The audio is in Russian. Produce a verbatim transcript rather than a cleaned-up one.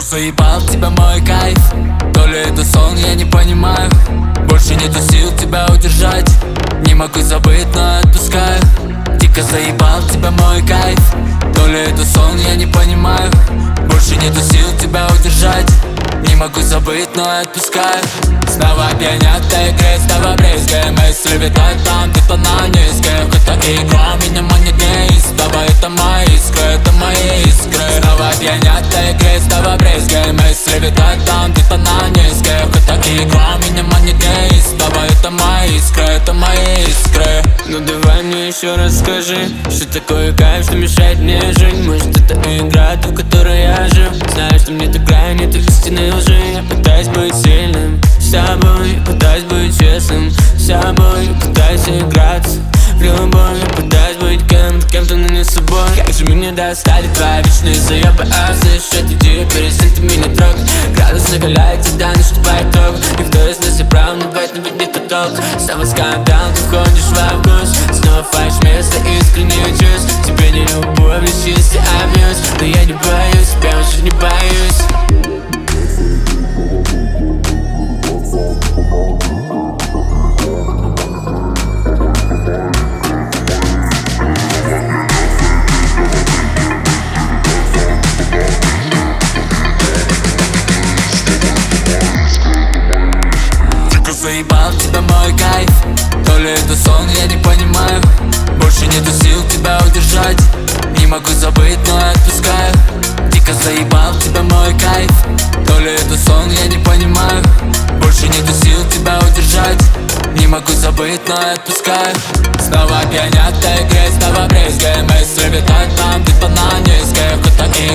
заебал тебя мой кайф, то ли это сон, я не понимаю. Больше нету сил тебя удержать, не могу забыть, но отпускаю. Дико заебал тебя мой кайф, то ли это сон, я не понимаю. Больше нету сил тебя удержать, не могу забыть, но отпускаю. Снова пьянятая игры, снова брызгая мысли витают там где-то на низких. Это игра меня манит неистово, это мои искры, это мои искры. Снова пьянятая игры, снова брызгая мысли витают там где-то на низких. Это игра меня манит неистово, это мои искры, это мои искры. Ну давай мне еще раз скажи, что такое кайф, что мешает мне жить. Может это игра, в которой я жив. Знаю, что мне так край, нет истинной лжи. Я пытаюсь быть сильным с тобой, я пытаюсь быть честным с собой. Я пытаюсь играться в любовь, я пытаюсь быть кем-то, кем-то, но не собой. Как же меня достали твои вечные заебы, а защищать иди, перестань ты меня трогать. Градус накаляется, да, ну что по итогу. Никто из нас не прав, но в этом ведь нет толк. Снова скандал, ты входишь во вкус. Снова фальшь вместо искренних чувств. Тебе не любовь, лишь чистый абьюз. Но я не боюсь, тебя уже не боюсь. Заебал тебя мой кайф, то ли это сон, я не понимаю. Больше нету сил тебя удержать, не могу забыть, но отпускаю. Дико заебал тебя мой кайф, то ли это сон, я не понимаю. Больше нету сил тебя удержать, не могу забыть, но отпускаю. Снова пьянятая игры, снова брызгая мысли витают там где-то на низких. Это